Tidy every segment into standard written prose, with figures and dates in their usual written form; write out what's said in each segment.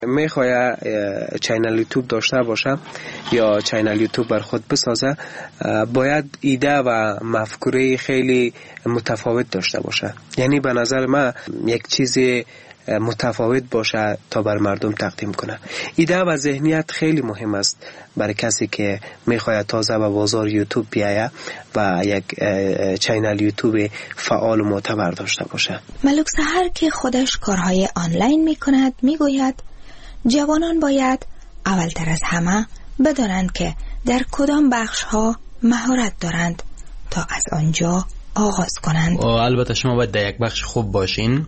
میخواد چینل یوتیوب داشته باشه یا چینل یوتیوب بر خود بسازه، باید ایده و مفکوره خیلی متفاوت داشته باشه. یعنی به نظر من یک چیز متفاوت باشه تا بر مردم تقدیم کنه. ایده و ذهنیت خیلی مهم است برای کسی که میخواد تازه به بازار یوتیوب بیایه و یک چینل یوتیوب فعال و معتبر داشته باشه. ملک سحر که خودش کارهای آنلاین میکند میگوید جوانان باید اولتر از همه بدانند که در کدام بخش ها مهارت دارند تا از آنجا آغاز کنند. البته شما باید در یک بخش خوب باشین.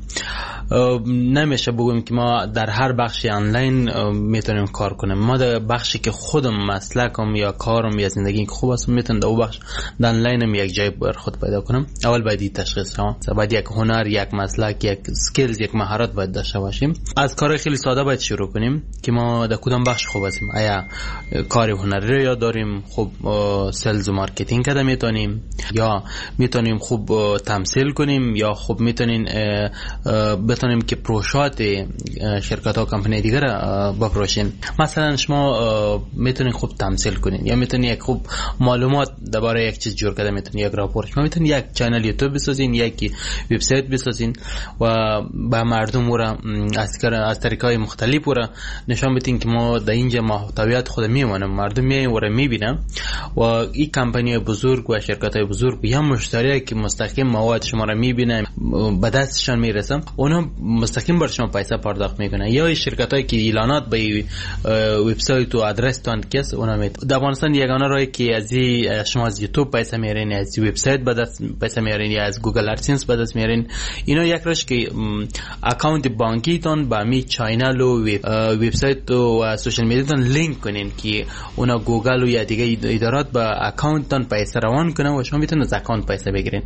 نمیشه بگویم که ما در هر بخشی آنلاین میتونیم کار کنیم. ما در بخشی که خودم مسلکم یا کارم یا زندگی که خوب است میتونم در اون بخش در آنلاینم یک جای بر خود پیدا کنم. اول باید تشخیص کنم، باید یک هنر، یک مسلک، یک اسکیلز، یک مهارت باید داشته باشیم. از کار خیلی ساده باید شروع کنیم که ما در کدام بخش خوب هستیم. آیا کار هنری رو یاد داریم، خوب سلز و مارکتینگ کده میتونیم، یا میتونیم خوب تمثیل کنیم، یا خوب میتونیم بتونیم که پروژات شرکت ها کمپانی دیگر بپروشین. مثلا شما میتونین خوب تمثیل کنین، یا میتونین یک خوب معلومات درباره یک چیز جور کرده میتونین، یک راپورت، شما میتونین یک چینل یوتیوب بسازین، یک وبسایت بسازین و با مردم را از طریقای مختلف را نشان بدین که ما در اینجا محتویات خود میمونم، مردم میورا میبینن و این کمپانی بزرگ و شرکت های بزرگ یا مشتری که مستقیم مواد شما را میبینن به دستشان میرسن، اونا مستقیم بر شما پیسه پرداخت میکنن. یا شرکتایی که اعلانات به وبسایت و آدرس تان کس اونا در افغانستان یگانه راهی که از شما از یوتیوب پیسه میارین، از وبسایت به دست پیسه میارین، یا از گوگل ادسنس به دست میارین. اینا یک راهش که اکانت بانکی تان با می چینل و وبسایت و سوشال میدیا تان لینک کنین که اونا گوگل و یا دیگه ادارات با اکانت تان پیسه روان کنن و شما میتونید از اکانت پیسه بگیرین.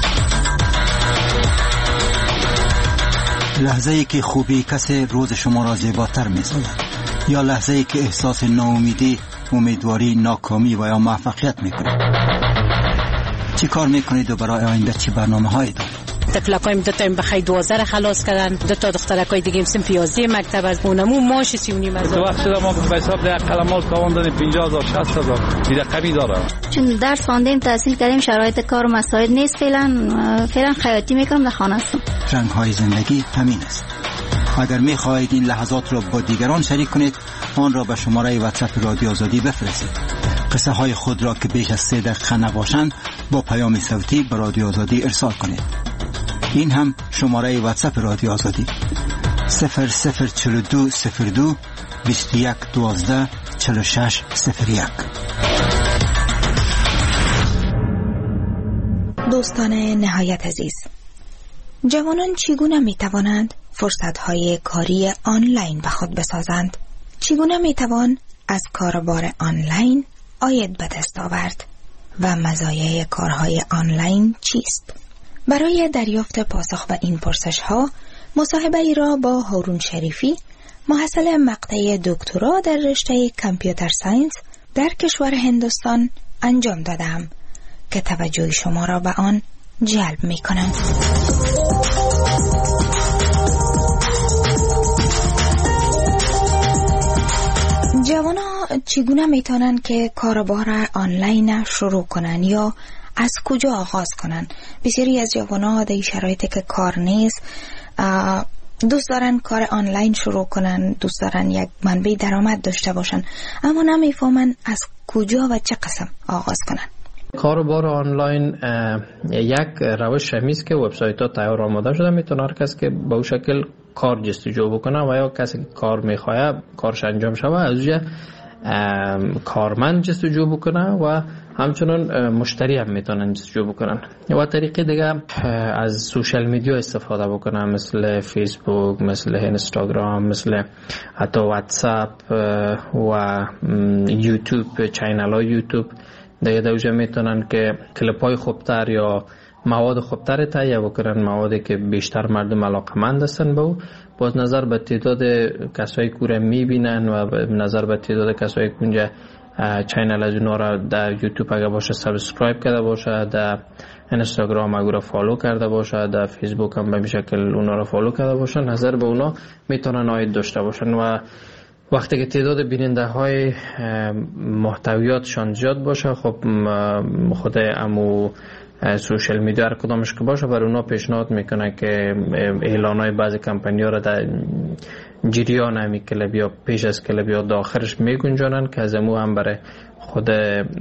لحظه‌ای که خوبی کسی روز شما را زیباتر می‌سازد، یا لحظه‌ای که احساس ناامیدی، امیدواری، ناکامی و یا موفقیت می‌کنید. چی کار می‌کنید و برای آینده چه برنامه‌هایی دارید؟ تکلکایم دو تا بخای 12 خلاص کردن، دو تا دخترکای دیگه سن 11 مکتب از اونمو ماش 39 هزار. تو وقت شده ما به حساب ده کلمات کاوندن 50000 60000 دیگه کمی داره. چون درس خواندیم، تحصیل کردیم، شرایط کار و مساعد نیست. فعلا خیاطی میکنم، در خانه هستم. رنگ‌های زندگی همین است. اگر می‌خواهید این لحظات را با دیگران شریک کنید، آن را به شماره واتساپ رادیو آزادی بفرستید. قصه های خود را که بیش از 3 دقیقه نباشند با پیام صوتی به رادیو آزادی ارسال کنید. این هم شماره واتساپ رادیو آزادی 004202 2112 4601. دوستان نهایت عزیز، جوانان چگونه می توانند فرصت‌های کاری آنلاین به خود بسازند؟ چگونه می توان از کاربار آنلاین عاید به دست آورد و مزایای کارهای آنلاین چیست؟ برای دریافت پاسخ به این پرسش‌ها مصاحبه ای را با هارون شریفی، محصل مقطع دکترا در رشته کامپیوتر ساینس در کشور هندوستان انجام دادم که توجه شما را به آن جلب می کنم. جوانا چگونه میتونن که کاربار آنلاین شروع کنن یا از کجا آغاز کنن؟ بسیاری از جوانا در شرایطی که کار نیست دوست دارن کار آنلاین شروع کنن، دوست دارن یک منبع درآمد داشته باشن، اما نمیفهمن از کجا و چه قسم آغاز کنن. کاربار آنلاین یک روش همیست که وبسایت ها تیار آماده شده، میتونه هر کس که به اون شکل کار جستجو بکنه و یا کسی که کار میخواه کارش انجام شود از اونجا کارمند جستجو بکنه و همچنان مشتری هم میتونن جستجو بکنن. و طریقه دیگه از سوشال میدیا استفاده بکنن، مثل فیسبوک، مثل اینستاگرام، مثل حتی واتساپ و یوتیوب، چینل های یوتیوب. دیگه دوجه میتونن که کلیپ های خوبتر یا مواد خوبتر تهیه بکنن، موادی که بیشتر مردم علاقمند هستن به او، باز نظر به تعداد کسایی که میبینن و نظر به تعداد کسایی که اونجا چینل از اونا را در یوتیوب اگر باشه سابسکرایب کرده باشه، در اینستاگرام اگر را فالو کرده باشه، در فیسبوک هم به شکل اونا را فالو کرده باشه، نظر به اونا میتونن عاید داشته باشن. و وقتی که تعداد بیننده های محتویاتشان زیاد باشه، خب خود امو سوشل میدیا هر کدامش که باشه بر اونا پیشنهاد میکنه که اعلان های بعضی کمپانی ها را در جریان همی کلب یا پیش از کلب یا داخلش میگنجانن که از امو هم برای خود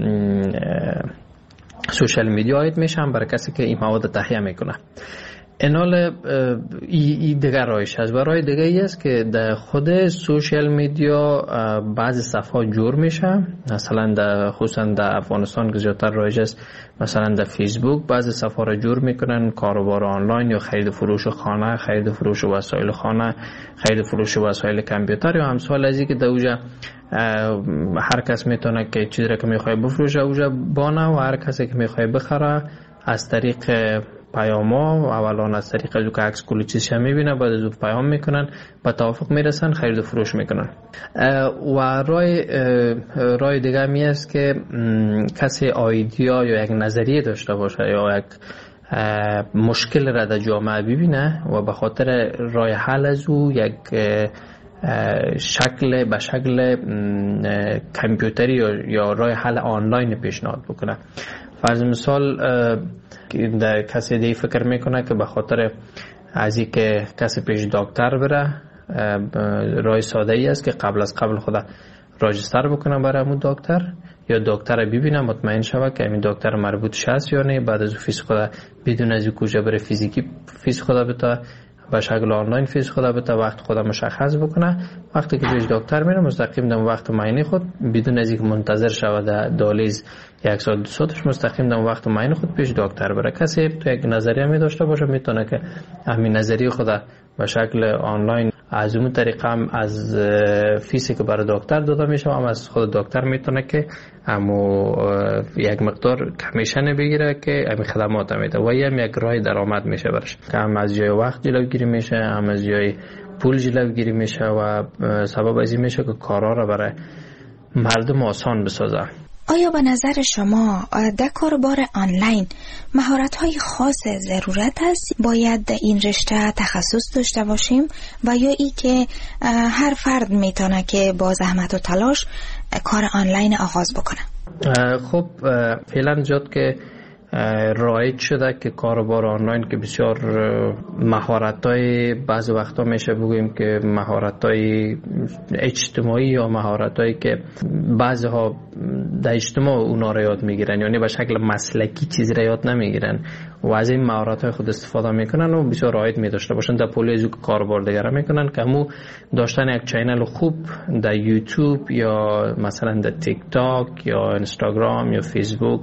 سوشل میدیا عاید میشه، هم برای کسی که این مواد تهیه میکنه. اینال این دیگر رایش هست. و رای دیگه ای است که در خود سوشل میدیا بعضی صفحات جور میشه، مثلا در خصوصا در افغانستان که زیادتر رایج است، مثلا در فیسبوک بعضی صفحات را جور میکنن، کاروبار آنلاین یا خرید فروش خانه، خرید فروش وسایل خانه، خرید فروش وسایل کامپیوتر یا همسال از این که در اوجا هر کس میتونه که چیزی را که میخواه بفروشه اوجا بانه و هر کسی که میخواه بخره از طریق پیاما، اولا از طریق از که عکس کلی چیزش میبینه، بعد از اون پیام میکنن، با توافق میرسن، خرید و فروش میکنن. و رای دیگه می است که کسی ایده یا یک نظریه داشته باشه یا یک مشکل را در جامعه ببینه و به خاطر رای حل از او یک به شکل کامپیوتری یا رای حل آنلاین پیشنهاد بکنه. فرض مثال در کسی دیگه فکر میکنه که به خاطر از این که کسی پیش دکتر بره، رای ساده ای است که قبل از قبل خدا راجستر بکنه برای همون دکتر، یا دکتر ببینه مطمئن شوه که همین دکتر مربوط هست یا نه، بعد از فیس خدا بدون از کجا بره فیزیکی فیس خدا بتا به شکل آنلاین فیس خدا بتا وقت خدا مشخص بکنه. وقتی که پیش دکتر میره مستقیم در وقت معاینه خود بدون از اینکه منتظر شود در دالیز 1 ساعت 2 ساعتش مستقیم در وقت معاینه خود پیش دکتر بره. کسی تو یک نظریه می داشته باشه میتونه که همین نظریه خدا به شکل آنلاین از اون طریقه هم از فیسی که برای دکتر داده میشه هم از خود دکتر میتونه که همو یک مقدار کمیشن بگیره که همین خدمات میده و هم یک راه درآمد میشه برش، که هم از جای وقت جلوگیری میشه، هم از جای پول جلوگیری میشه و سبب از این میشه که کارا را برای مردم آسان بسازه. آیا به نظر شما در کاربار آنلاین مهارت‌های خاص ضرورت است؟ باید در این رشته تخصص داشته باشیم و یا ای که هر فرد میتونه که با زحمت و تلاش کار آنلاین آغاز بکنه؟ خب فعلا جد که رایج شده که کاربار آنلاین که بسیار مهارت‌های بعض وقتا میشه بگوییم که مهارت‌های اجتماعی یا مهارت‌هایی که بعضی‌ها در اجتماع اونا را یاد میگیرن، یعنی به شکل مسلکی چیزی را یاد نمیگیرن و از این مهارت‌های خود استفاده میکنن و بسیار رایج می‌داشته باشن در پولیزو که کاربار دیگر میکنن، که همو داشتن یک چینل خوب در یوتیوب یا مثلا در تیک تاک یا اینستاگرام یا فیسبوک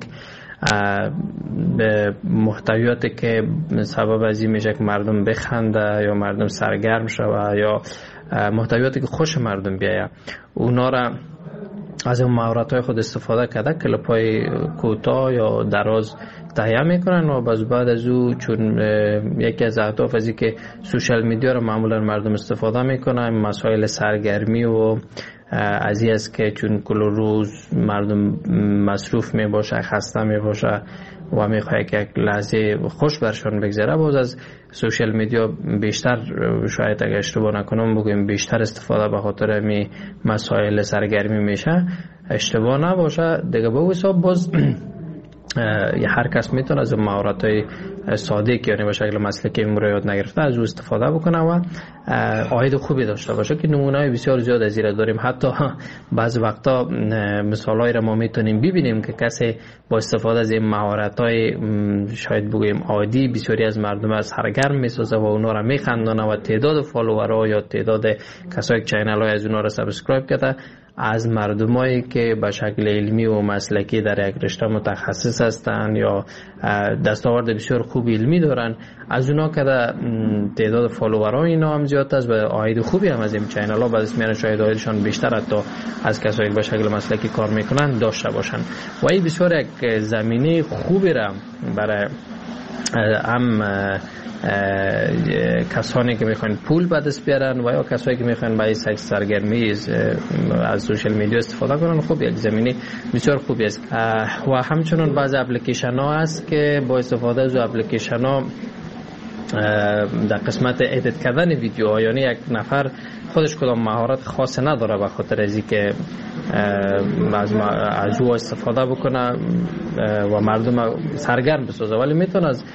به محتویاتی که سبب از این میشه که مردم بخنده یا مردم سرگرم شوه یا محتویاتی که خوش مردم بیایه، اونا را از اون مهارت‌های خود استفاده کرده کلیپ‌های کوتاه یا دراز تهیه میکنن و بعد از او چون یکی از اهداف از این که سوشل میدیا رو معمولا مردم استفاده میکنن، مسائل سرگرمی و از این است که چون کل روز مردم مصروف می باشه، خسته می باشه و می خواهد که یک لحظه خوش برشان بگذره، باز از سوشل میدیا بیشتر، شاید اگر اشتباه نکنم بگویم بیشتر استفاده به خاطر می مسائل سرگرمی میشه، اشتباه نباشه دیگه. به حساب باز هر کس میتونه از مهارت‌های ساده که یعنی به شکل مسلکی یاد نگرفته از او استفاده بکنه و عاید خوبی داشته باشه، که نمونه‌های بسیار زیاد از این داریم. حتی بعض وقتا مثالایی را ما میتونیم ببینیم که کسی با استفاده از این مهارت‌های شاید بگوییم عادی بسیاری از مردم از سرگرم میسازه و اونا را میخندونه و تعداد فالوورها یا تعداد کسایی که چینل‌های از اونا را سابسکرایب کرده از مردمایی که به شکل علمی و مسلکی در یک رشته متخصص هستند یا دستاورد بسیار خوب علمی دارن، از اونا که تعداد فالوورها اینا هم زیاد است و عاید خوبی هم از این چینل ها بعد میان شاید عایدشان بیشتر حتی از کسایی که به شکل مسلکی کار میکنن داشته باشن و این بسیار یک زمینه خوبی را برای هم کسانی که میخوان پول به دست بیارن و یا کسانی که میخوان برای سرگرمی از سوشال میدیا استفاده کنن، خب یک زمینه بسیار خوبی است. و همچنین بعضی اپلیکیشن ها هست که با استفاده از اپلیکیشن ها در قسمت ادیت کردن ویدیوها، یعنی یک نفر خودش کدام مهارت خاص نداره به خاطر از اینکه از او استفاده بکنه و مردم سرگرم بسازه، ولی میتونه از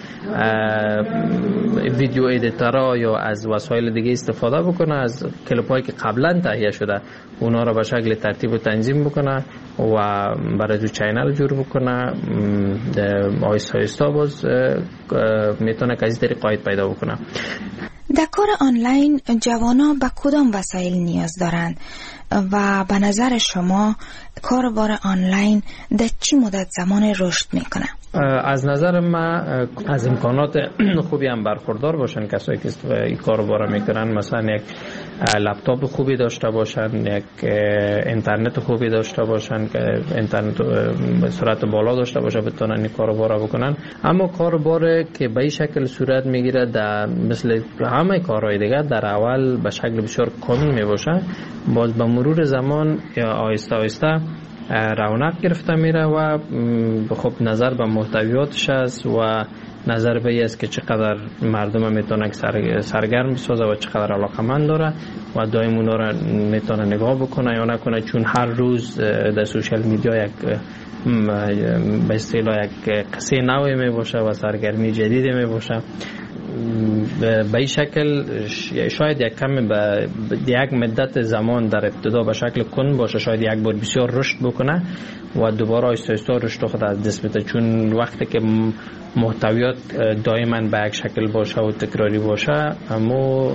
ویدیو ادیتورها یا از وسایل دیگه استفاده بکنه، از کلیپ هایی که قبلا تهیه شده اونا رو به شکل ترتیب و تنظیم بکنه و برای دو چینل جور بکنه. آیستا آیستا باز میتونه که از طریق قاید پیدا بکنه. در کار آنلاین جوانا به کدام وسایل نیاز دارند و به نظر شما کاربار آنلاین در چی مدت زمان رشد میکنه؟ از نظر من از امکانات خوبی هم برخوردار باشن کسایی که این کارو میکنن، مثلا یک لپتاپ خوبی داشته باشن، یک اینترنت خوبی داشته باشن که اینترنت سرعت بالا داشته باشه بتونن این کارو بکنن. اما کاربار که به این شکل صورت میگیره در مثل همه کارهای دیگه در اول به شکل بسیار کامل میباشه، باز به مرور زمان یا آیسته آیسته رونق گرفته میره و خب نظر به محتویاتش است و نظر به این است که چقدر مردم میتونه سرگرم بسازه و چقدر علاقمند داره و دائم اونا را میتونه نگاه بکنه یا نکنه، چون هر روز در سوشال میدیا یک به اصطلاح یک قصه نوی می باشه و سرگرمی جدیدی می باشه. به این شکل شاید یک کمی به یک مدت زمان در ابتدا به شکل کند باشه، شاید یک بار بسیار رشد بکنه و دوباره آیسته آیسته رشد خود از دست بده، چون وقتی که محتویات دائما به یک شکل باشه و تکراری باشه اما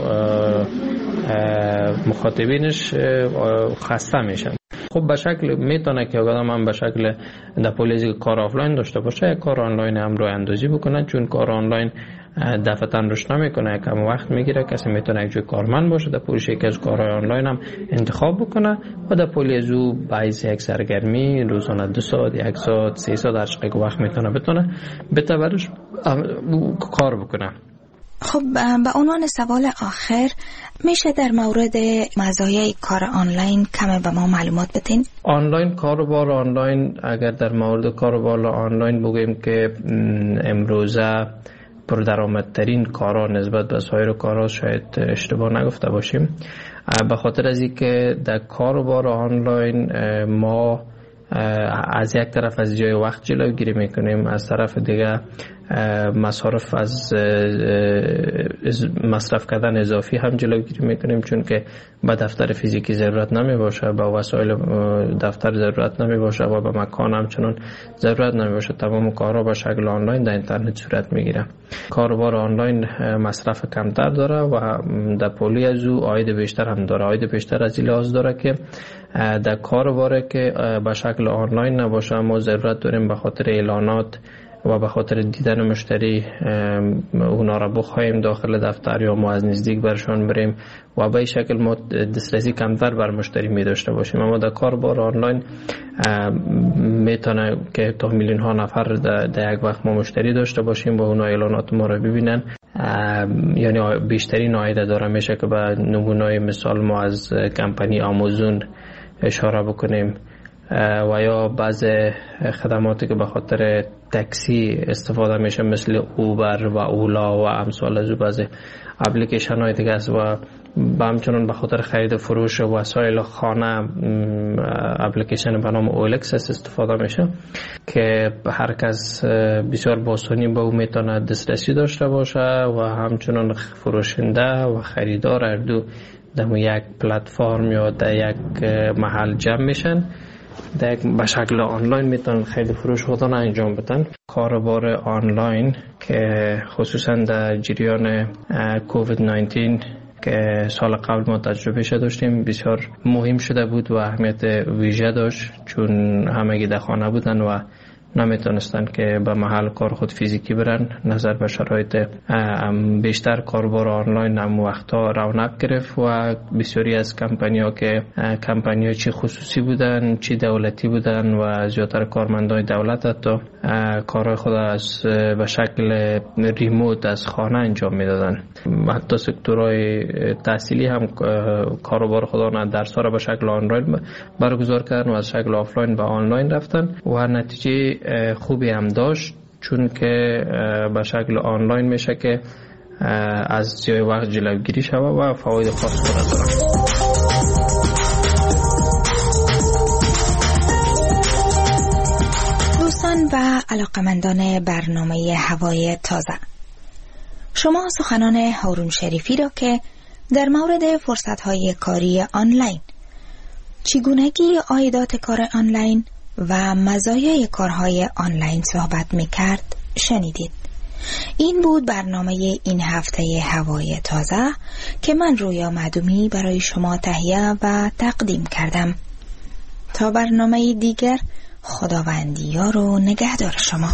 مخاطبینش خسته میشن. خب به شکل میتونه که آدم هم به شکل در پولیزی کار آفلاین داشته باشه، یک کار آنلاین هم رو اندازی بکنه، چون کار آنلاین دفعتاً رشد نمیکنه، کم وقت میگیره. کسی میتونه یک جای کارمند باشه در پولیش یکی از کارهای آنلاین هم انتخاب بکنه و در پولیز او باعث یک سرگرمی روزانه 2 ساعت 1 ساعت 3 ساعت هر چقدر وقت بتونه بتبرش کار بکنه. خب به عنوان سوال آخر میشه در مورد مزایای کار آنلاین کم به ما معلومات بدین؟ آنلاین کاروبار آنلاین، اگر در مورد کاروبار آنلاین بگویم که امروزه پردرآمدترین کارا نسبت به سایر کارا، شاید اشتباه نگفته باشیم، به خاطر از اینکه در کاروبار آنلاین ما از یک طرف از جای وقت جلوگیری میکنیم، از طرف دیگه مصارف از مصرف کردن اضافی هم جلوگیری میکنیم، چون که به دفتر فیزیکی ضرورت نمی باشه، به وسایل دفتر ضرورت نمی باشه و به مکان همچنان ضرورت نمی باشه. تمام کارها به شکل آنلاین در اینترنت صورت میگیره. کاروبار آنلاین مصرف کمتر داره و در پولی از او عاید بیشتر هم داره. عاید بیشتر از این لحاظ داره که در کاروباری که به شکل آنلاین نباشه ما ضرورت داریم به خاطر اعلانات و به خاطر دیدن مشتری اونا را بخوایم داخل دفتر یا ما از نزدیک برشان بریم و به این شکل ما دسترسی کمتر بر مشتری می داشته باشیم. اما در کاربار آنلاین میتونه که تا میلیون ها نفر در یک وقت ما مشتری داشته باشیم و اونا اعلانات ما را ببینن، یعنی بیشترین عاید داره. میشه که به نمونه مثال ما از کمپانی آمازون اشاره بکنیم و یا بعض خدماتی که به خاطر تاکسی استفاده میشه مثل اوبر و اولا و امثال از بعض اپلیکیشن های دیگه است و همچنان به خاطر خرید و فروش وسایل خانه اپلیکیشن به نام اولکس استفاده میشه که هر کس بسیار با آسانی به او میتونه دسترسی داشته باشه و همچنان فروشنده و خریدار هر دو در یک پلتفرم یا در یک محل جمع میشن، به شکل آنلاین میتونن خرید فروش خودشون انجام بدن. کاروبار آنلاین که خصوصا در جریان کووید 19 که سال قبل ما تجربه داشتیم بسیار مهم شده بود و اهمیت ویژه داشت، چون همگی در خانه بودن و نمیتونستن که به محل کار خود فیزیکی برن. نظر به شرایط بیشتر کاربار آنلاین هم وقتا رونق گرفت و بسیاری از کمپانی‌ها که کمپانی‌ها چی خصوصی بودن چی دولتی بودن و زیادتر کارمندای دولت حتی کارهای خود از به شکل ریموت از خانه انجام میدادن. حتی سکتورهای تحصیلی هم کاروبار خود درس‌ها را به شکل آنلاین برگزار کردن و از شکل آفلاین به آنلاین رفتن و نتیجه خوبی هم داشت، چون که به شکل آنلاین میشه که از زیای وقت جلوگیری شود و فواید خاص خود دارد. دوستان و علاقمندان برنامه هوای تازه، شما سخنان هارون شریفی را که در مورد فرصت‌های کاری آنلاین، چگونگی عایدات کار آنلاین و مزایای کارهای آنلاین صحبت می‌کرد شنیدید. این بود برنامه این هفته هوای تازه که من رویا معدومی برای شما تهیه و تقدیم کردم. تا برنامه دیگر، خداوندی یار و نگهدار شما.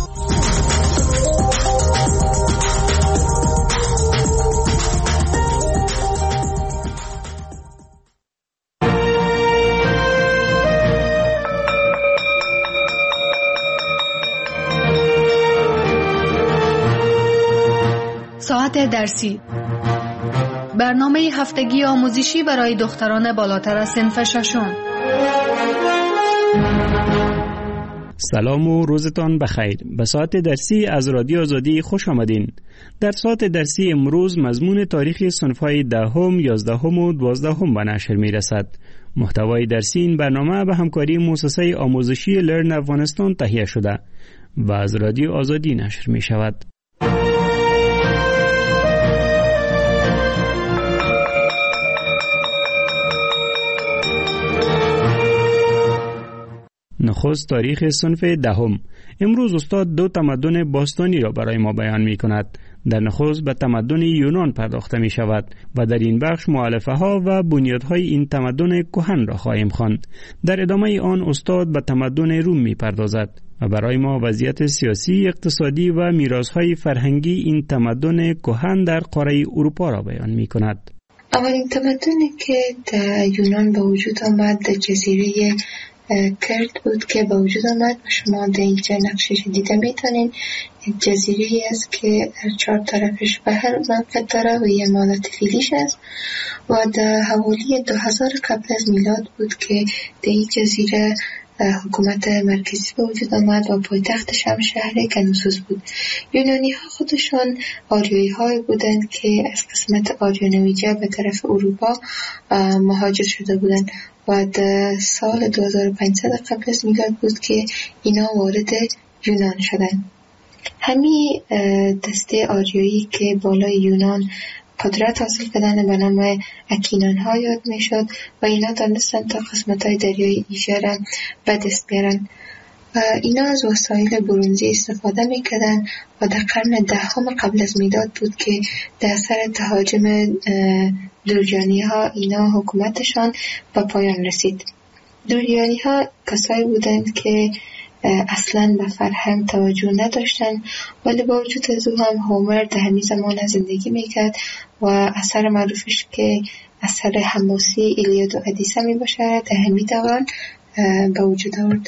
ساعت درسی، برنامه هفتگی آموزشی برای دختران بالاتر از صنف ششم. سلام و روزتان بخیر. به ساعت درسی از رادیو آزادی خوش آمدین. در ساعت درسی امروز مضمون تاریخ صنف‌های 10ام، 11ام و 12ام به نشر می‌رسد. محتوای درسی این برنامه به همکاری مؤسسه آموزشی لرن افغانستان تهیه شده و از رادیو آزادی نشر می‌شود. نخست تاریخ صنف 10ام. امروز استاد دو تمدن باستانی را برای ما بیان می کند. در نخست به تمدن یونان پرداخته می شود و در این بخش مؤلفه ها و بنیادهای این تمدن کهن را خواهیم خواند. در ادامه آن استاد به تمدن روم می پردازد و برای ما وضعیت سیاسی، اقتصادی و میراث‌های فرهنگی این تمدن کهن در قاره اروپا را بیان می کند. اولین تمدنی که در یونان به وجود آمد در جزیره کرد بود که به وجود آمد و شما در اینجا نقشش دیده میتونین. جزیره است که در 4 طرفش بحر موقع داره و یه مالت فیلیش است و در حوالی 2000 قبل از میلاد بود که در این جزیره حکومت مرکزی به وجود آمد و پایتختش هم شهر کنوسوس بود. یونانی ها خودشان آریایی های بودند که از قسمت آریانویجه به طرف اروپا مهاجر شده بودند و در سال 2500 قبل از میلاد بود که اینا وارد یونان شدند. همین دسته آریایی که بالای یونان قدرت حاصل کردن به نام اکینان ها یاد می شد و اینا دانستن تا قسمت های دریای ایژه را به دست بیارن. اینا از وسایل برنزی استفاده می کردن و در قرن 10 قبل از میلاد بود که در اثر تهاجم دوریانی ها اینا حکومتشان به پایان رسید. دوریانی ها کسایی بودند که اصلا به فرهنگ توجه نداشتن، ولی با وجود از او هم هومر در همین زمان زندگی میکرد و اثر معروفش که اثر حماسی ایلیاد و ادیسه می باشه در همین دوران به وجود آورد.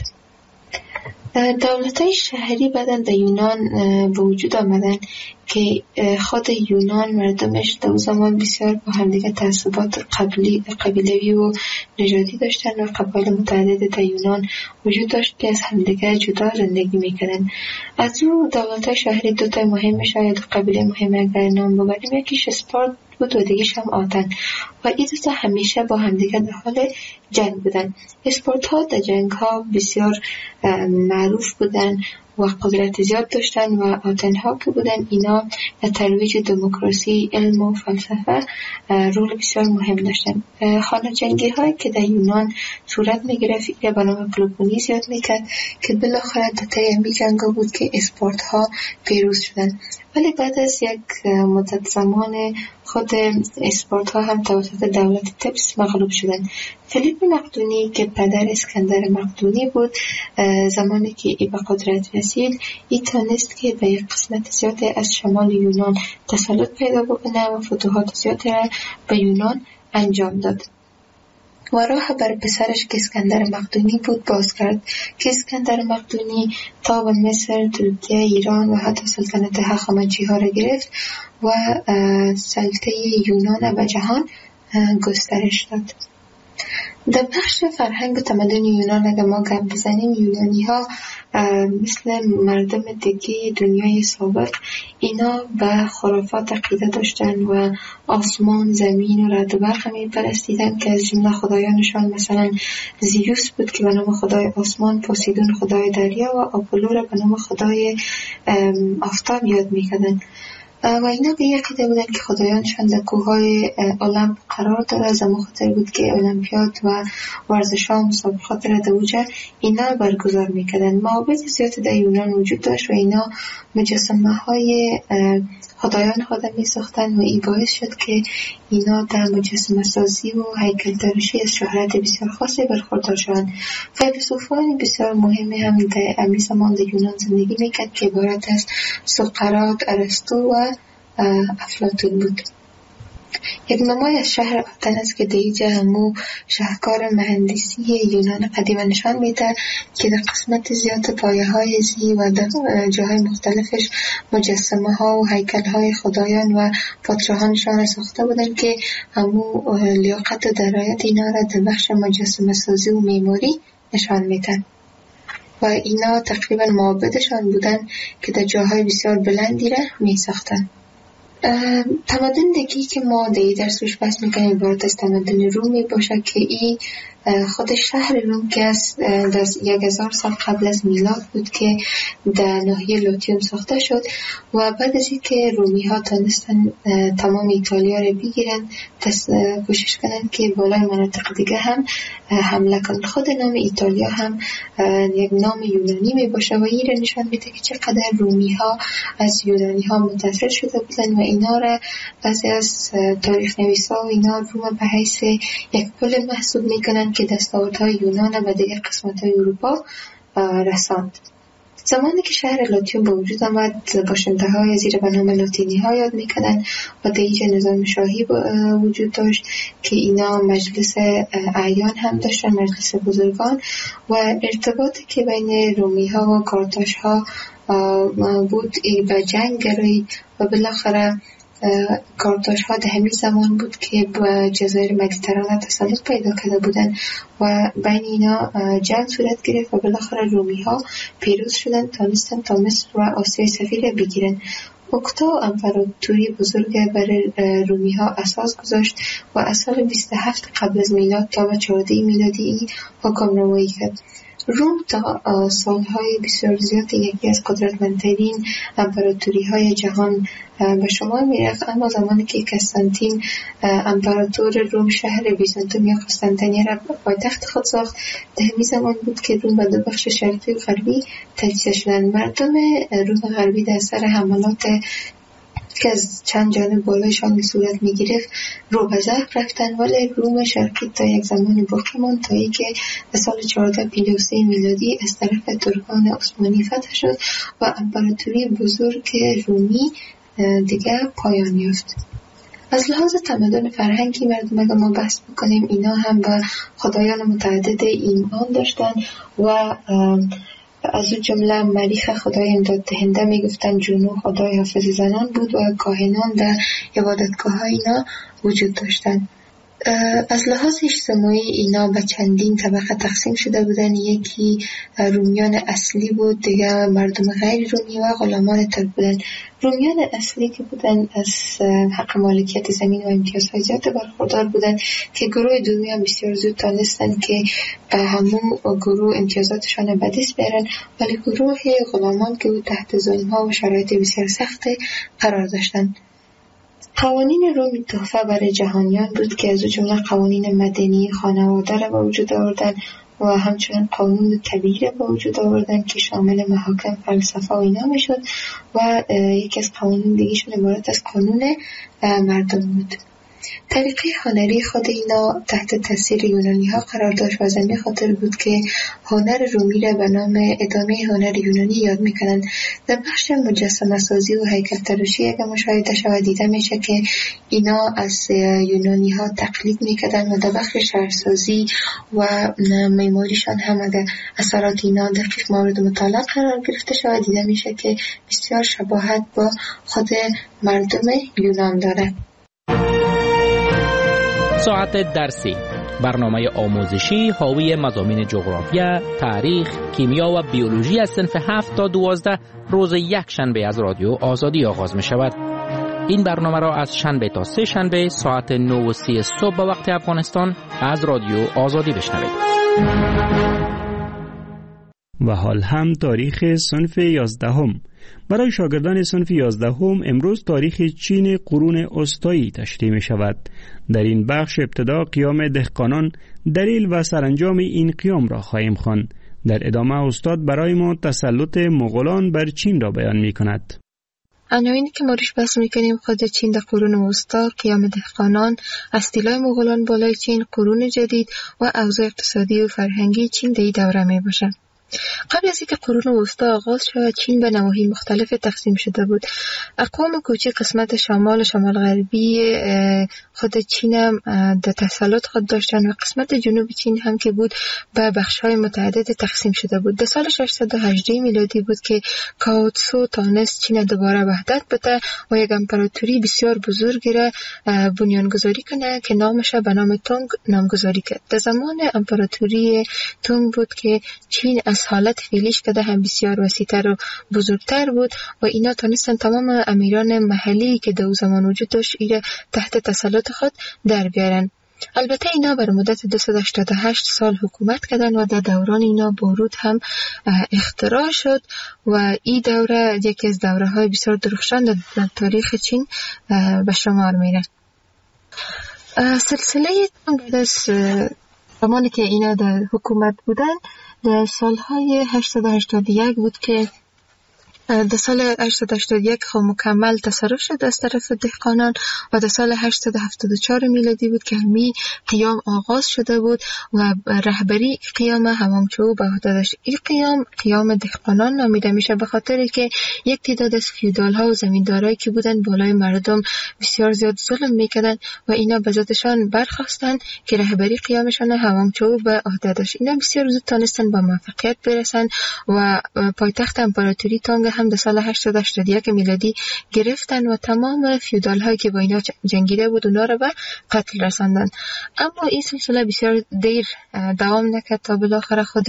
دولت‌های شهری بعدن در یونان به وجود آمدن که خود یونان مردمش در زمان بسیار با همدیگه تعصبات قبیلوی و نژادی داشتن و قبایل متعدد در یونان وجود داشت که از همدیگه جدا زندگی میکردن. از اون دولت‌های شهری دو تا مهم شاید قبیله مهم اگر نام ببریم، یکیش اسپارت بود و دیگه‌ش هم آتن و این دو تا همیشه با همدیگه در حال جنگ بودن. اسپارت‌ها در جنگ‌ها بسیار معروف بودن و قدرت زیاد داشتن و آتن‌ها که بودن اینا در ترویج دموکراسی، علم و فلسفه رول بسیار مهم داشتن. خانه جنگی هایی که در یونان صورت می‌گرفت یا به نام پلوپونیس یاد می‌کرد که بالاخره در طی همین جنگ‌ها بود که اسپارت‌ها پیروز شدن. ولی بعد از یک مدت زمان خود اسپارت‌ها هم توسط دولت تبس مغلوب شدن. فیلیپ مقدونی که پدر اسکندر مقدونی بود، زمانی که ای به قدرت رسید، این تانست که به یک قسمت زیادی از شمال یونان تسلط پیدا بکنه و فتوحات زیادی را به یونان انجام داد. و راه بر پسرش که اسکندر مقدونی بود باز کرد که اسکندر مقدونی تا به مصر، ترکیه، ایران و حتی سلطنت هخامنشی ها را گرفت و سلطه یونان به جهان گسترش داد. در بخش فرهنگ و تمدن یونان اگر ما گپ بزنیم، یونانی ها مثل مردم دیگه دنیای سابق اینا به خرافات عقیده داشتن و آسمان، زمین و رعد و برق می پرستیدن که از جمله خدایانشان مثلا زیوس بود که به نام خدای آسمان، پوسیدون خدای دریا و آپولو را به نام خدای آفتاب یاد می کردن. و اینا به یک عقیده بودن که خدایانشان در کوههای المپ قرار داره. از همون خاطر بود که المپیاد و ورزش‌ها و مسابقات را در اوجه اینا برگزار میکردن. معابد زیاد در یونان وجود داشت و اینا مجسمه های خدایان خود می ساختن و این باعث شد که اینا در مجسمه سازی و هیکل تراشی از شهرت بسیار خاصی برخوردار شدند. فیلسوفان بسیار مهمی هم در امی زمان در یونان زندگی میکرد که عبارت از سقراط، ارسطو و افلاطون بود. یک نمای از شهر آتن است که دیجا همو شهکار مهندسی یونان قدیم نشان میده که در قسمت زیاد پایه های زی و در جاهای مختلفش مجسمه ها و هیکل های خدایان و پادشاهانشان ساخته بودن که همو لیاقت و درایت اینا را در بخش مجسمه سازی و معماری نشان میدن. و اینا تقریبا معابدشان بودن که در جاهای بسیار بلندی را می ساختن. تمدن دیگی که ما در این درس روش بحث میکنیم عبارت از تمدن رومی باشه که این خود شهر روم که از 1000 سال قبل از میلاد بود که در ناحیه لاتیوم ساخته شد و بعد از اینکه رومی ها تونستن تمام ایتالیا رو بگیرن کوشش کنن که بالای مناطق دیگه هم حمله کنن. خود نام ایتالیا هم یک نام یونانی می باشه و این نشان میده که چقدر رومی ها از یونانی ها متاثر شده بودن و اینا را بعضی از تاریخ نویسا و اینا روم به حیث یک پل محسوب میکنن که دستاوردهای یونان و دیگر قسمت‌های اروپا رساند. زمانی که شهر لاتیوم به وجود آمد، باشنده‌های زیر به نام لاتینی‌ها یاد می‌کردند و در اینجا نظام شاهی وجود داشت که اینا مجلس اعیان هم داشتن، مجلس بزرگان، و ارتباطی که بین رومی‌ها و کارتاژها بود به جنگ گرایی و بالاخره کارتاژها در همین زمان بود که به جزایر مدیترانه تسلط پیدا کرده بودند و بین اینا جنگ صورت گرفت و بالاخره رومی ها پیروز شدند، تانستن تا مصر و آسیای صغیر بگیرن. اوکتا امپراتوری بزرگ برای رومی ها اساس گذاشت و از سال 27 قبل از میلاد تا به 14 میلادی حکمرانی کرد. روم تا سالهای بسیار زیاد یکی از قدرتمندترین امپراتوری‌های جهان به شمار می‌رفت، اما زمانی که قسطنطین امپراتور روم شهر بیزانتوم یا قسطنطنیه را پایتخت خود ساخت، در همین زمان بود که روم به دو بخش شرقی و غربی تجزیه شدند. مردم روم غربی در اثر حملات که از چند جانب بالایشان به صورت می گرفت رو به ضعف رفتن، ولی روم شرقی تا یک زمان باقی ماند تا اینکه به سال 1453 میلادی از طرف ترکان عثمانی فتح شد و امپراتوری بزرگ رومی دیگر پایان یافت. از لحاظ تمدن فرهنگی مردم اگر ما بحث بکنیم، اینا هم به خدایان متعدد ایمان داشتن و از اون جمله مریخ خدای امداد دهنده میگفتن، جونو خدای حافظ زنان بود و کاهنان در عبادتگاه ها اینا وجود داشتن. از لحاظ اجتماعی اینا به چندین طبقه تقسیم شده بودن. یکی رومیان اصلی بود، دیگه مردم غیر رومی و غلامان ترک بودن. رومیان اصلی که بودن از حق مالکیت زمین و امتیازهای زیاد برخوردار بودن که گروه دومی هم بسیار زود تانستن که به همون گروه امتیازاتشان به دست بیارن، ولی گروه غلامان که بود تحت ظلم‌ها و شرایط بسیار سخت قرار داشتن. قوانین روم تحفه برای جهانیان بود که از جمله قوانین مدنی خانواده را به وجود آوردن و همچنین قانون طبیعی را به وجود آوردن که شامل محاکم، فلسفه و اینا میشد و یکی از قوانین دیگه‌شون عبارت از قانون مردم بود. طریقه هنری خود اینا تحت تاثیر یونانی ها قرار داشت و از این خاطر بود که هنر رومی را به نام ادامه هنر یونانی یاد میکنن. در بخش مجسمه سازی و هیکل تراشی اگر مشاهده شود دیده میشه که اینا از یونانی ها تقلید میکردن و در بخش شهرسازی و معماریشان هم اگر اثرات اینا دقیق مورد مطالعه قرار گرفته شود دیده میشه که بسیار شباهت با خود مردم یونان داره. ساعت درسی، برنامه آموزشی حاوی مضامین جغرافیا، تاریخ، کیمیا و بیولوژی از صنف 7 تا 12 روز یک شنبه از رادیو آزادی آغاز می شود. این برنامه را از شنبه تا سه شنبه ساعت 9:30 صبح به وقت افغانستان از رادیو آزادی بشنوید. و حال هم تاریخ صنف 11. برای شاگردان صنف 11 امروز تاریخ چین قرون وسطایی تشریح می شود. در این بخش ابتدا قیام دهقانان، دلیل و سرانجام این قیام را خواهیم خواند. در ادامه استاد برای ما تسلط مغولان بر چین را بیان می کند. عناوینی که ما روش بحث میکنیم خود چین در قرون وسطا، قیام دهقانان، استیلای مغولان بالای چین، قرون جدید و اوضاع اقتصادی و فرهنگی چین در این دوره می باشه. قبل از اینکه قرون وسطا آغاز شود چین به نواحی مختلف تقسیم شده بود. اقوام کوچی قسمت شمال و شمال غربی خود چین هم در تسلط خود داشتن و قسمت جنوب چین هم که بود به بخش‌های متعدد تقسیم شده بود. در سال 618 میلادی بود که کاو تسو تانست چین دوباره وحدت بده و یک امپراتوری بسیار بزرگی را بنیانگذاری کنه که نامش به نام تونگ نامگذاری کرد. در زمان امپراتوری تونگ بود که چین از حالت فعلیش که هم بسیار وسیع‌تر و بزرگتر بود و اینا تانستن تمام امیران محلی که در زمان وجود داشت ایره تحت تسلط خود در بیارن. البته اینا بر مدت 288 سال حکومت کردن و در دوران اینا بارود هم اختراع شد و این دوره یکی از دوره‌های بسیار درخشان در تاریخ چین به شمار میره. سلسله بعد از زمانی که اینا در حکومت بودن در سالهای 881 بود که در سال 881 خب مکمل تصرف شد از طرف دهقانان و در سال 874 میلادی بود که همی قیام آغاز شده بود و رهبری قیام هوانگچو به عهده داشت. این قیام دهقانان نامیده میشه به خاطر که یک تعداد از فیودال ها و زمیندارایی که بودن بالای مردم بسیار زیاد ظلم میکردن و اینا به ذاتشان برخواستن که رهبری قیامشان هوانگچو به عهده داشت. اینا بسیار زود تونستن به موفقیت برسن و پایتخت امپراتوری تانگ هم در سال 881 میلادی گرفتن و تمام فیودال هایی که با اینا جنگیده بود اونا رو به قتل رساندن. اما این سلسله بسیار دیر دوام نکرد تا بالاخره خود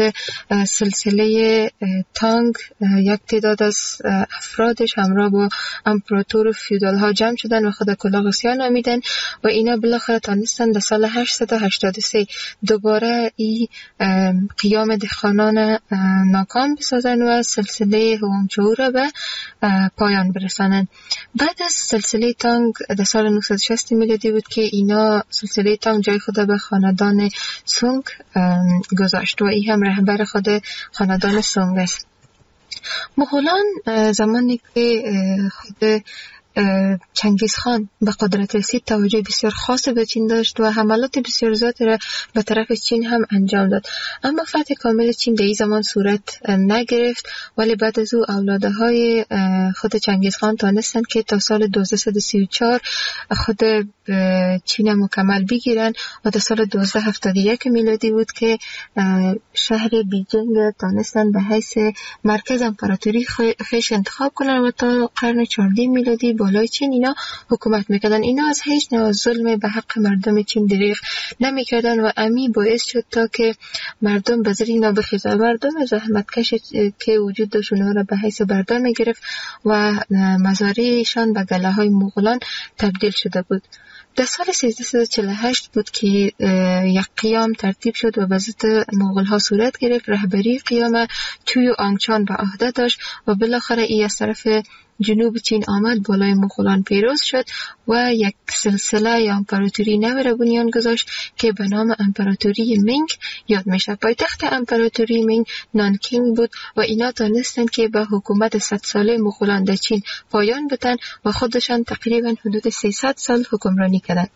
سلسله تانگ یک تعداد از افرادش همراه با امپراتور فیودال ها جمع شدن و خود کلاغسیا نامیدن و اینا بالاخره تانستن در سال 883 دوباره این قیام دهقانان ناکام بسازن و سلسله هوانگچو را به پایان برسانند. بعد از سلسله تانگ در سال 960 میلادی بود که اینا سلسله تانگ جای خود به خاندان سونگ گذاشت و این هم رهبر خود خاندان سونگ است. مغولان زمانی که خود چنگیز خان به قدرت رسید توجه بسیار خاص به چین داشت و حملات بسیار زیادی را به طرف چین هم انجام داد. اما فتح کامل چین در این زمان صورت نگرفت ولی بعد از او اولادهای خود چنگیز خان تانستند که تا سال 1234 خود چین مکمل بگیرن و در سال 1271 میلادی بود که شهر بیجینگ تانستند به حیث مرکز امپراتوری خیش انتخاب کنن و تا قرن 14 میلادی بالای چین اینا حکومت میکردن. اینا از هیچ نوع ظلم به حق مردم چین دریغ نمیکردن و امی باعث شد تا که مردم به زیر اینا بخیزن. مردم زحمتکش که وجود داشت اونها را به حیث بردار میگرفت و مزارعشان به گله های مغولان تبدیل شده بود. در سال 1348 بود که یک قیام ترتیب شد و به ضد مغول ها صورت گرفت. رهبری قیام چوی آنگچان به عهده داشت و بالاخره ای از طرف جنوب چین آمد بالای مغولان پیروز شد و یک سلسله یا امپراتوری نو را بنیان گذاشت که به نام امپراتوری مینگ یاد میشه. پایتخت امپراتوری مینگ نانکینگ بود و اینا تانستند که به حکومت 100 ساله مغولان در چین پایان بدن و خودشان تقریبا حدود 300 سال حکمرانی کردند.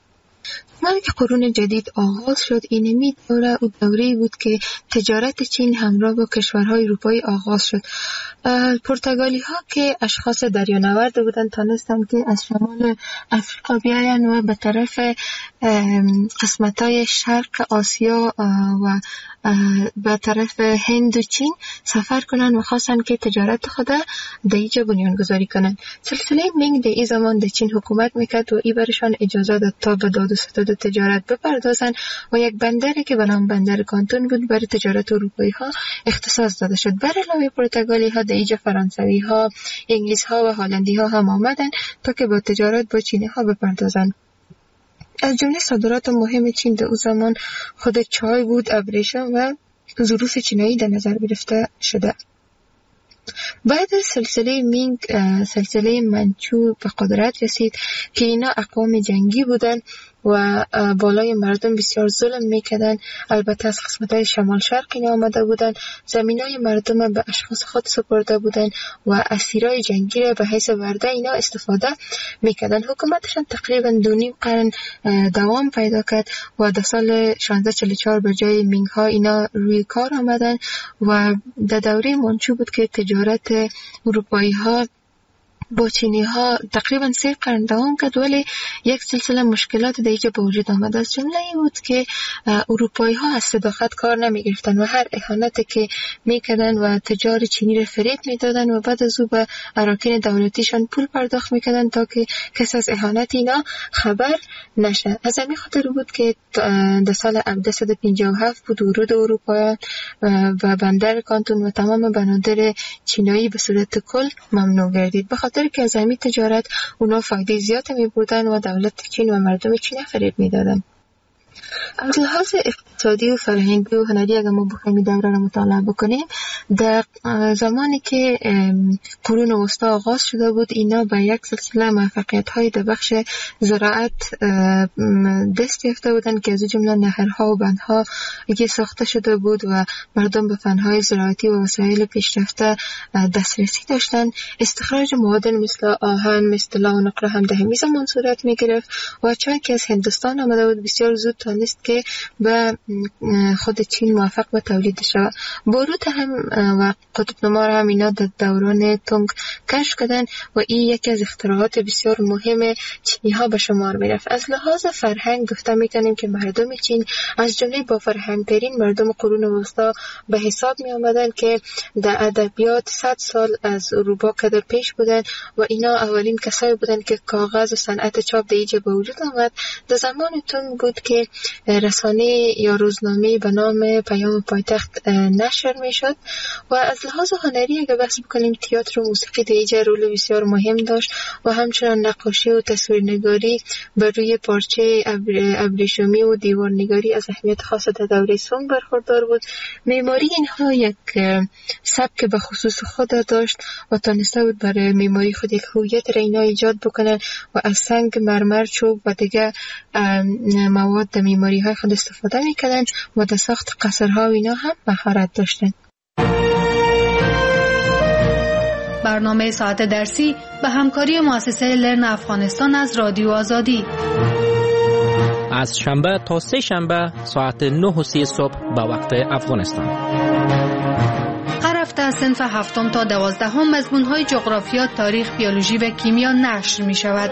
زمانی که قرون جدید آغاز شد، اینمی دوره و دوره‌ای بود که تجارت چین همراه با کشورهای اروپایی آغاز شد. پرتغالی ها که اشخاص دریانورد بودند تانستند که از شمال افریقا بیاین و به طرف قسمت‌های شرق آسیا و به طرف هند و چین سفر کنند و خواستند که تجارت خود در اینجا بنیانگذاری کنند. سلسله مینگ در این زمان در چین حکومت میکرد و ای برشان اجازه داد تا به داد و ستد تجارت بپردازند و یک بندری که به نام بندر کانتون بود برای تجارت اروپایی ها اختصاص داده شد. بر علاوه پرتغالی ها در اینجا فرانسوی ها، انگلیس ها و هلندی ها هم آمدند تا که با تجارت با چینی ها بپردازند. از جمله صادرات مهم چین در اون زمان خود چای بود، ابریشم و ظروف چینایی در نظر گرفته شده. بعد از سلسله مینگ سلسله منچو به قدرت رسید که اینا اقوام جنگی بودن و بالای مردم بسیار ظلم میکردن. البته از قسمت‌های شمال شرق اینا آمده بودن، زمینای مردم به اشخاص خود سپرده بودن و اسیرای جنگی را به حیث ورده اینا استفاده میکردن. حکومتشان تقریبا 2.5 قرن دوام پیدا کرد و در سال 1644 به جای مینگ ها اینا روی کار آمدن و در دوره منچو بود که تجارت اروپایی ها با چینی ها تقریبا 3 قرن دوام کرد، ولی یک سلسله مشکلات دیگه به وجود آمد. از جمله این بود که اروپایی ها از صداقت کار نمی گرفتن و هر اهانتی که میکردن و تجار چینی را فریب میدادن و بعد از او به اراکین دولتیشان پول پرداخت میکردن تا که کسی از اهانت اینا خبر نشه. از همین خاطر بود که در سال 1957 بود ورود اروپاییان و بندر کانتون و تمام بنادر چینایی به صورت کل ممنوع گردید، بخاطر که از همین تجارت اونا فایده زیاد می بردن و دولت چین و مردم چین فریب می دادن. از لحاظ اقتصادی و فرهنگی و هنری اگر ما بخوایم دوره را مطالعه بکنیم، در زمانی که قرون وسطا آغاز شده بود اینا به یک سلسله موفقیت‌های در بخش زراعت دست یافته بودند که از جمله نهرها و بندها که ساخته شده بود و مردم به فن‌های زراعتی و وسایل پیشرفته دسترسی داشتند. استخراج معادن مثل آهن، مثل طلا و نقره هم در همین زمان صورت می‌گرفت و چون که از هندوستان آمده بود بسیار زود تانست که به خود چین موفق به تولید شود. باروت هم و قطب‌نما هم اینا در دوران تونگ کشف کردن و این یکی از اختراعات بسیار مهم چینی ها به شمار می رفت. از لحاظ فرهنگ گفته می کنیم که مردم چین از جمله با فرهنگ‌ترین مردم قرون وسطا به حساب می آمدن که در ادبیات 100 سال از اروپا قدر پیش بودن و اینا اولین کسایی بودن که کاغذ و صنعت چاپ در اینجا به وجود آمد. در زمان تونگ بود که رسانه یا روزنامه به نام پیام پایتخت نشر می شد و از لحاظ هنری اگر بحث بکنیم تئاتر و موسیقی در اینجا رول بسیار مهم داشت و همچنان نقاشی و تصویرنگاری بر روی پارچه ابریشمی و دیوارنگاری از اهمیت خاص در دوره سونگ برخوردار بود. معماری اینها یک سبک به خصوص خود داشت و تانسته بود برای معماری خود یک هویت را اینا ایجاد بکنن و از سنگ، مرمر، چوب و دیگر مواد در معماری های خود استفاده میکردن و در ساخت قصرها و اینا هم مهارت داشتن. برنامه ساعت درسی به همکاری مؤسسه لرن افغانستان از رادیو آزادی از شنبه تا سه شنبه ساعت 9:30 صبح به وقت افغانستان. هر هفته صنف 7 تا 12 مضمون‌های جغرافیا، تاریخ، بیولوژی و کیمیا نشر می‌شود.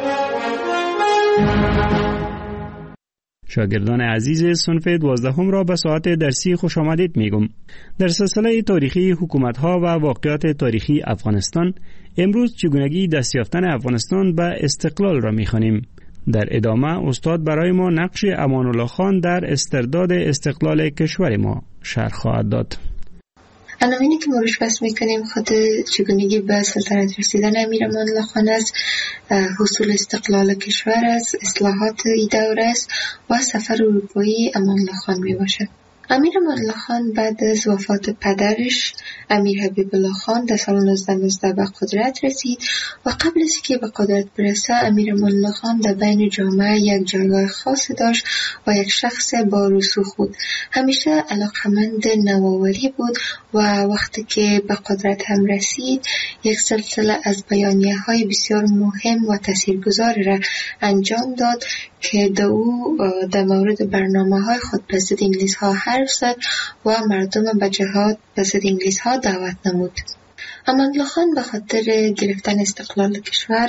شاگردان عزیز صنف 12 را به ساعت درسی خوش آمدید میگم. در سلسله تاریخی حکومت‌ها و واقعات تاریخی افغانستان امروز چگونگی دست یافتن افغانستان به استقلال را می‌خوانیم. در ادامه استاد برای ما نقش امان الله خان در استرداد استقلال کشور ما شرح خواهد داد. عناوینی که ما روش بحث میکنیم خود چگونگی به سلطنت رسیدن امیر امان الله خان است، حصول استقلال کشور است، اصلاحات ای دوره است و سفر اروپایی امان الله خان می باشد. امیر امان الله خان بعد از وفات پدرش امیر حبیب الله خان در سال 1919 به قدرت رسید و قبل از که به قدرت برسه امیر امان الله خان در بین جامعه یک جایگاه خاصی داشت و یک شخص با رسوخ بود. همیشه علاقمند نوآوری بود و وقتی که به قدرت هم رسید یک سلسله از بیانیه‌های بسیار مهم و تاثیرگذار را انجام داد که در مورد برنامه‌های خود به ضد انگلیس‌ها حرف زد و مردم به جهاد به ضد انگلیس‌ها دعوت نمود. امان الله خان به خاطر گرفتن استقلال کشور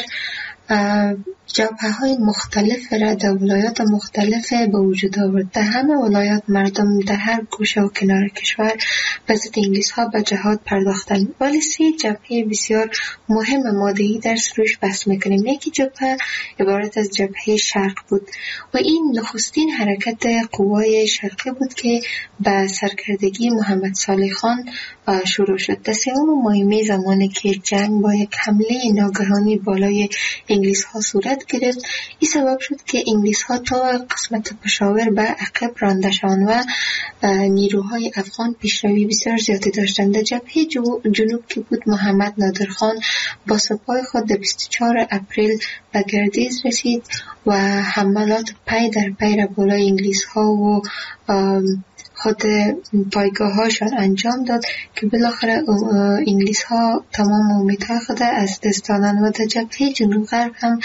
جبهه‌های مختلف را در ولایات مختلف به وجود آورد. در همه ولایات مردم در هر گوشه و کنار کشور به ضد انگلیس‌ها به جهاد پرداختند. ولی سه جبهه بسیار مهم ماده‌ای در روش بحث می‌کنیم. یکی جبهه عبارت از جبهه شرق بود و این نخستین حرکت قوای شرقی بود که به سرکردگی محمد صالح خان شروع شد. در سوم ماه می زمانی که جنگ با یک حمله ناگهانی بالای انگلیس‌ها صورت گرفت، این سبب شد که انگلیس‌ها تا قسمت پشاور به عقب رانده شدند و نیروهای افغان پیشروی بسیار زیادی داشتند. در جبهه جنوب که بود محمد نادر خان با سپاه خود در 24 اپریل به گردیز رسید و حملات پی در پی را بالای انگلیس‌ها و خود پایگاه‌هاشان انجام داد که بالاخره انگلیس ها تمام امیدهای خود از دست دادند و در جبهه جنوب غرب هم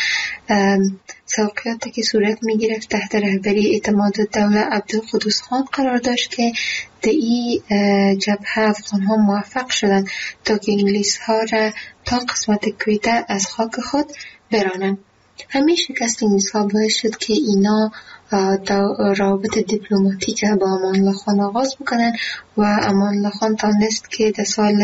توقیاتی که صورت می گرفت تحت رهبری اعتماد الدوله عبدالقدوس خان قرار داشت که در این جبهه افغان ها موفق شدند تا که انگلیس ها را تا قسمت کویته از خاک خود برانند. همین شکست انگلیس ها باعث شد که اینا روابط دیپلماتیک با امان الله خان آغاز بکنن و امان الله خان تانست که در سال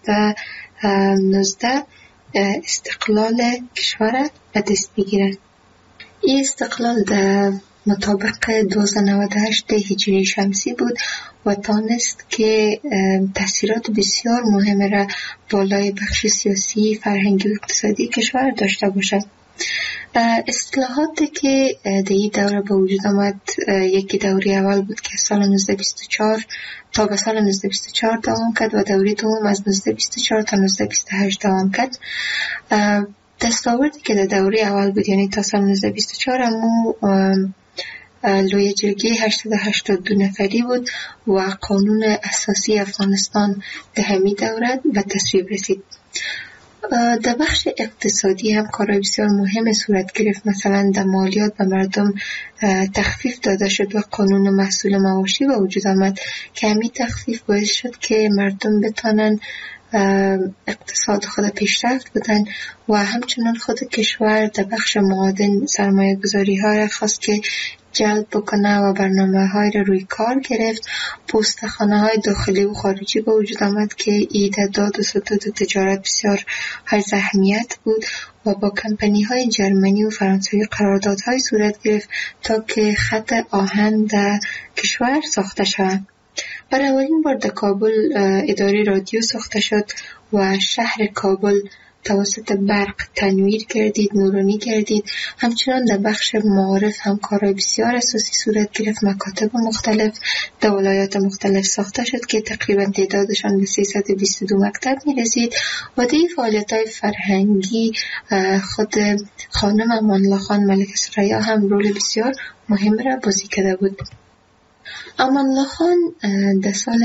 1919 استقلال کشور به دست بگیرن. این استقلال در مطابق 1298 هجری شمسی بود و تانست که تأثیرات بسیار مهم را بالای بخش سیاسی، فرهنگی و اقتصادی کشور داشته باشد. اصلاحاتی که در این دوره به وجود آمد، یکی دوره اول بود که سال 1924 تا به سال 1924 دوام کرد و دوره دوم از 1924 تا 1928 دوام کرد. دستاوردی که در دوره اول بود یعنی تا سال 1924 امو لوی جرگه 882 نفری بود و قانون اساسی افغانستان در همین دوره به تصویب رسید. در بخش اقتصادی هم کارهای بسیار مهم صورت گرفت. مثلا در مالیات به مردم تخفیف داده شد و قانون محصول مواشی به وجود آمد که همین تخفیف باعث شد که مردم بتانن اقتصاد خود پیشرفت بدن و همچنان خود کشور در بخش معادن سرمایه گذاری ها را خواست که جلب بکنه و برنامه های را روی کار گرفت. پستخانه های داخلی و خارجی به وجود آمد که ایده داد و ستاد تجارت بسیار های اهمیت بود و با کمپانی های جرمنی و فرانسوی قراردادهای صورت گرفت تا که خط آهن در کشور ساخته شود. برای اولین بار در کابل اداره رادیو ساخته شد و شهر کابل توسط برق تنویر گردید، نورانی گردید. همچنان در بخش معارف هم کارهای بسیار اساسی صورت گرفت. مکاتب مختلف در ولایات مختلف ساخته شد که تقریبا تعدادشان به 322 مکتب می رسید و در فعالیت‌های فرهنگی خود خانم امان الله خان ملک ثریا هم رول بسیار مهم را بازی کرده بود. امان الله خان در سال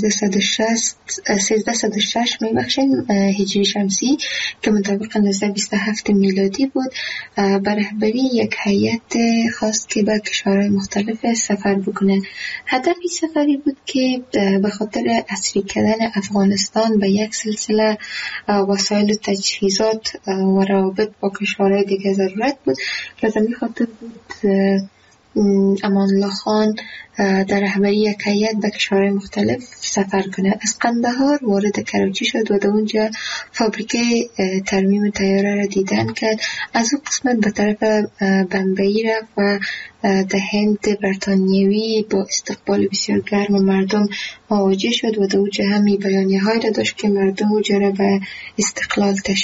1306 هجری شمسی که مطابق 1927 میلادی بود بر رهبری یک هیئت خواست که به کشورهای مختلف سفر بکنه. هدف این سفری بود که به خاطر عصری کردن افغانستان به یک سلسله وسایل و تجهیزات و روابط با کشورهای دیگه ضرورت بود. لازم خاطر بود امان الله خان در رهبری یک هیئت به کشورهای مختلف سفر کنه. از قندهار وارد کراچی شد و در اونجا فابریکه ترمیم طیاره را دیدن کرد. از اون قسمت به طرف بمبئی رفت و در هند بریتانیوی با استقبال بسیار گرم مردم مواجه شد و در اونجا همی بیانیه‌هایی را داشت که مردم اونجا را به استقلال تشویق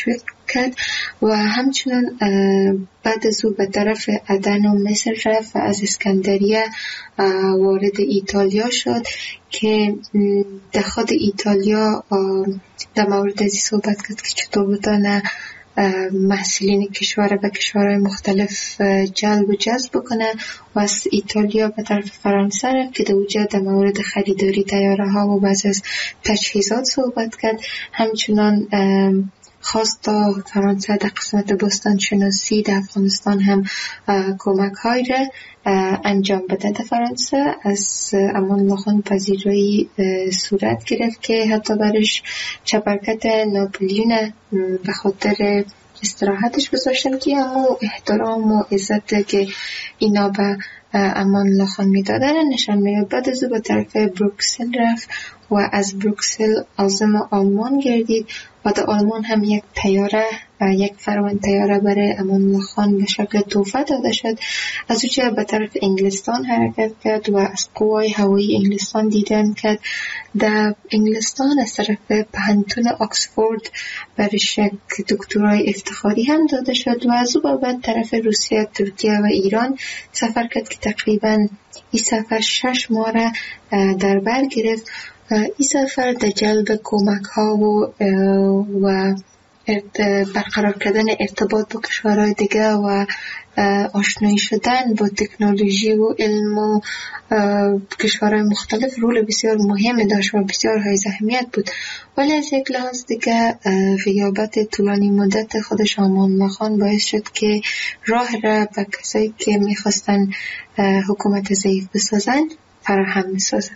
کرد و همچنان بعد از او به طرف عدن و مصر رفت و از اسکندریه وارد ایتالیا شد که در خود ایتالیا در مورد ازی صحبت کرد که چطور بتانه محصولین کشور به کشورهای مختلف جلب و جذب کنه و از ایتالیا به طرف فرانسه رفت که در مورد خریداری طیاره ها و بعض از تجهیزات صحبت کرد. همچنان خواست تا فرانسه در قسمت باستان شناسی در افغانستان هم کمک های را انجام بده. در فرانسه از امان الله خان پذیرایی صورت گرفت که حتی برش چپرکت ناپلیون به خاطر استراحتش گذاشتن که اما احترام و عزت که اینا به امان الله خان میدادن نشان میده. بعد از او به طرف بروکسل رفت و از بروکسل عازم آلمان گردید و در آلمان هم یک فرمان طیاره برای امان الله خان به شکل تحفه داده شد. از اونجا به طرف انگلستان حرکت کرد و از قوای هوایی انگلستان دیدن کرد. در انگلستان از طرف پهنتون آکسفورد برش یک دکترای افتخاری هم داده شد و از او بعد طرف روسیه، ترکیه و ایران سفر کرد که تقریبا این سفر 6 ماه را در بر گرفت. این سفر در جلب کمک ها و برقرار کردن ارتباط با کشورهای دیگه و آشنایی شدن با تکنولوژی و علم و کشورهای مختلف رول بسیار مهم داشت و بسیار های اهمیت بود. ولی از یک لحاظ دیگه غیابت طولانی مدت خودش امان الله خان باعث شد که راه را به کسایی که میخواستن حکومت ضعیف بسازن فراهم بسازن.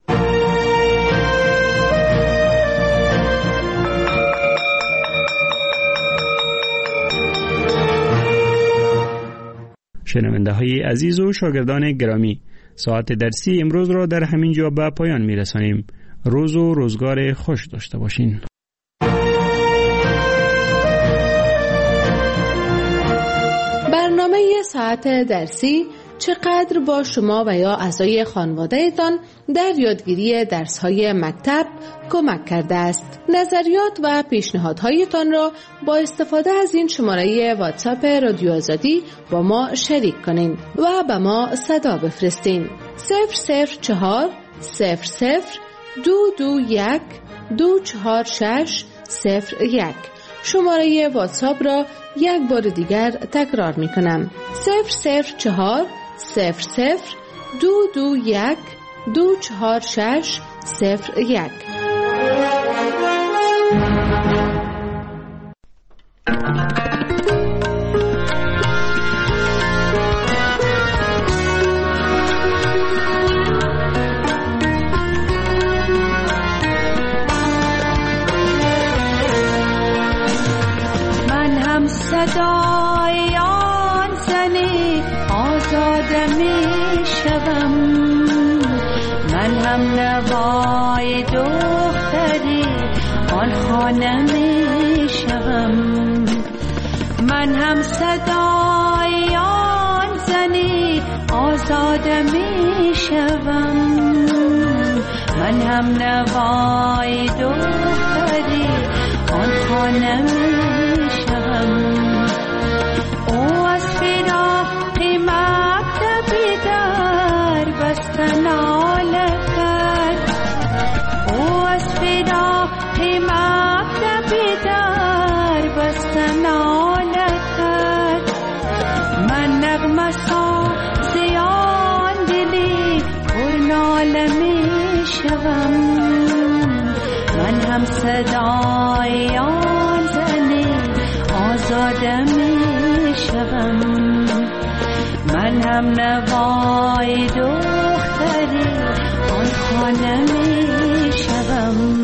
شنونده های عزیز و شاگردان گرامی، ساعت درسی امروز را در همین جا به پایان می رسانیم. روز و روزگار خوش داشته باشین. برنامه ساعت درسی چقدر با شما و یا اعضای خانواده‌تان در یادگیری درس‌های مکتب کمک کرده است. نظریات و پیشنهادهایتان را با استفاده از این شماره واتساپ رادیو آزادی با ما شریک کنین و به ما صدا بفرستین. 004 00 221 246 01. شماره واتساپ را یک بار دیگر تکرار می کنم. 004 00 221 246 01. من هم صدای آن زنی آزاده می شوم، من هم نوای دختری آن خانه می شوم، من هم صدای آن زنی آزاده می شوم، من هم نوای دختری آن خانه می شوم. او از فراق مکتبی در بستن ناله کرد، او از فراق مکتبی در بستن ناله کرد. من نغمه سازی آن دلی پر ناله می شوم، من هم صدای آن زنی آزاده می شوم، من هم نوای دختری آن خانه می شوم.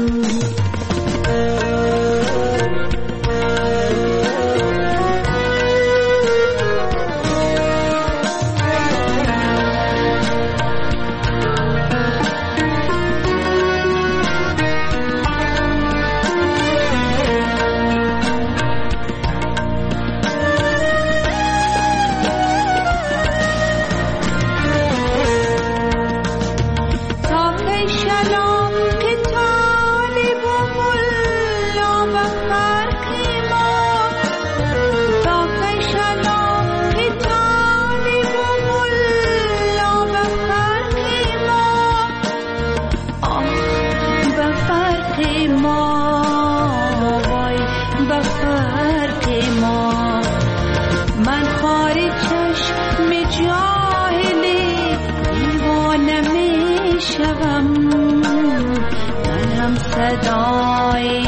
شلوار صدای